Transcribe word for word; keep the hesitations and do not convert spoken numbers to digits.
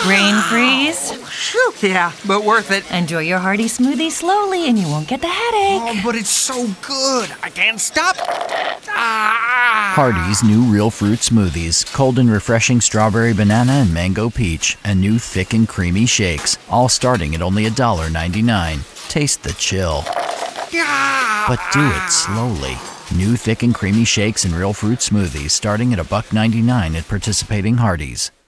Brain freeze? Phew, yeah, but worth it. Enjoy your hearty smoothie slowly and you won't get the headache. Oh, but it's so good. I can't stop. Ah. Hardee's new real fruit smoothies, cold and refreshing strawberry banana and mango peach, and new thick and creamy shakes, all starting at only one dollar ninety-nine. Taste the chill. Yeah. But do it slowly. New thick and creamy shakes and real fruit smoothies starting at one dollar ninety-nine at participating Hardee's.